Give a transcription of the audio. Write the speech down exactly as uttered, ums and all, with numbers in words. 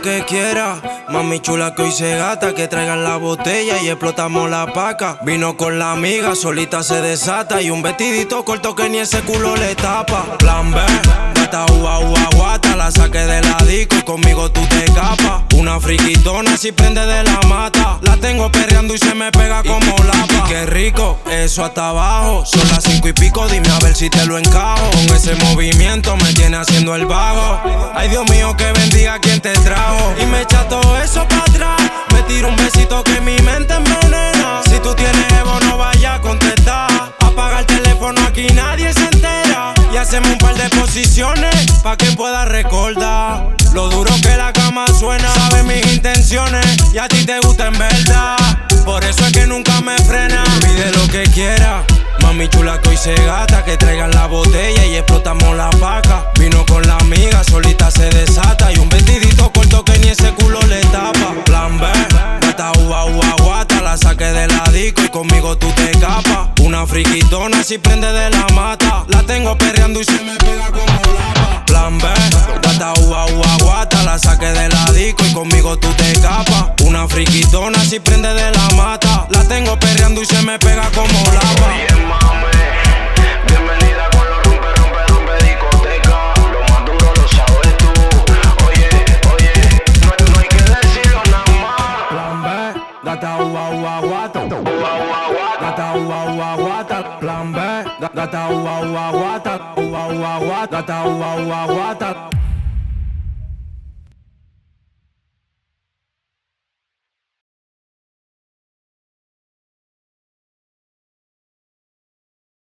que quiera. Mami chula que hoy se gata, que traigan la botella y explotamos la paca. Vino con la amiga, solita se desata. Y un vestidito corto que ni ese culo le tapa. Plan B, gata ua ua guata. La saqué de la disco y conmigo tú te escapas. Una friquitona si prende de la mata. La tengo perreando y se me pega como lapa. Qué rico, eso hasta abajo. Son las cinco y pico, dime a ver si te lo encajo. Con ese movimiento me tiene haciendo el vago. Ay Dios mío, que bendiga quien te trajo. Y me echa todo eso para atrás. Me tiro un besito que mi mente envenena. Si tú tienes Evo no vaya a contestar. Apaga el teléfono, aquí nadie se entera. Y hacemos un par de posiciones pa' que pueda recordar lo duro que la cama suena. Sabes mis intenciones y a ti te gusta en verdad. Por eso es que nunca me frena. Pide lo que quiera. Mami chula que hoy se gata, que traigan la botella y explotamos la paca. Vino con la amiga, solita se desata. Y un vestidito corto que ni ese culo le tapa. Plan B, gata ua ua guata. La saqué de la disco y conmigo tú te escapas. Una friquitona si prende de la mata. La tengo perreando y se me pega como lava. Plan B, gata ua ua guata. La saqué de la disco y conmigo tú te escapas. Una friquitona si prende de la mata. La tengo perreando y se me pega como lava. Oye, mami, bienvenida con los rompe, rompe, rompe discoteca. Lo más duro lo sabes tú. Oye, oye, no, no hay que decirlo nada más. Plan B, gata ua ua guata. Ua, ua, guata. Gata ua ua guata. Plan B, ga- gata ua ua guata. Ua ua guata. Gata ua ua guata.